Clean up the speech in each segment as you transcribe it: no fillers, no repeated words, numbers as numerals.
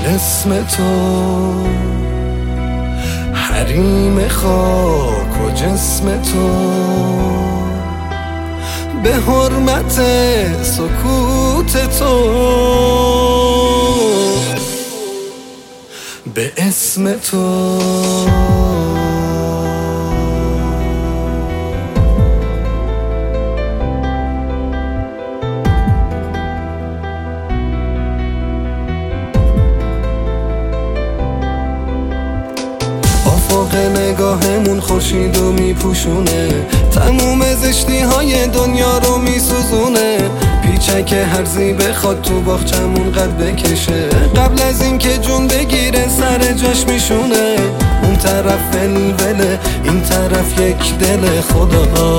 اسم تو، حریم خاک و جسم تو، به حرمت سکوت تو، به اسم تو. افق نگاهمون خورشید و میپوشونه، تموم زشتی های دنیا رو میسوزونه. پیچک هرزی بخواد تو باغچمون قد بکشه، قبل از این که جون بگیره سر جاش میشونه. اون طرف ولوله، این طرف یک دل خدا.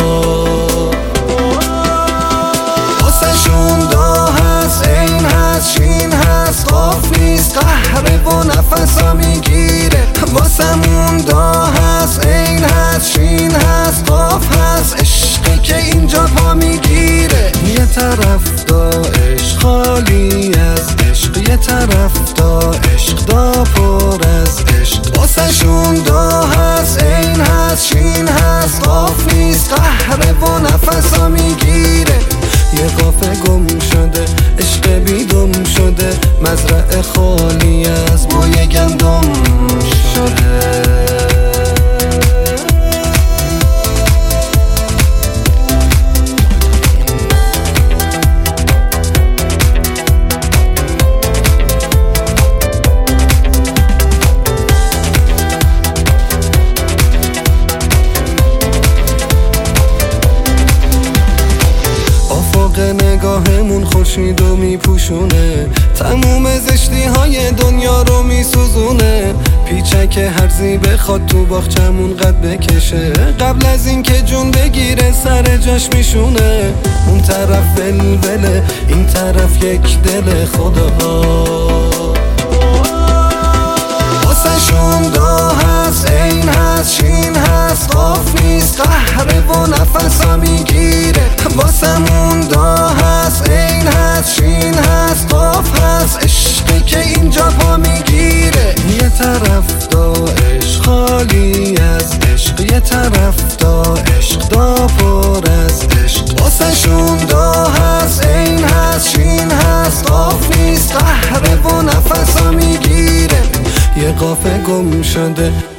واسه‌شون دا هست، عین هست، شین هست، قاف نیست، قهره و نفسا میگیره. واسمون دا هست، عین هست، شین هست، قاف هست، عشقی که اینجا پا میگیره. یه طرف دا عشق خالی از عشق، یه طرف دا عشق دا پر از عشق. واسه‌شون دا هست، عین هست، شین هست، قاف نیست، قهره و نفسا میگیره. یه قافه گم شده، عشق بیدم شده، مزرعه خالی از بوی گندم شده. نگاهمون خورشید و میپوشونه، تموم زشتی های دنیا رو میسوزونه. پیچک هرزی بخواد تو باغچمون قد بکشه، قبل از این که جون بگیره سر جاش میشونه. اون طرف ولوله، این طرف یک دل خدا. واسه‌شون دا هست، عین هست، شین هست، قاف نیست، قهره و نفسا میگیره. واسمون دا هست، عین هست، شین هست، قاف هست، عشقی که اینجا پا میگیره. یه طرف دا عشق خالی از عشق، یه طرف دا عشق دا پر از عشق. واسه‌شون دا هست، عین هست، شین هست، قاف نیست، قهره و نفسا میگیره. یه قافه گم شده،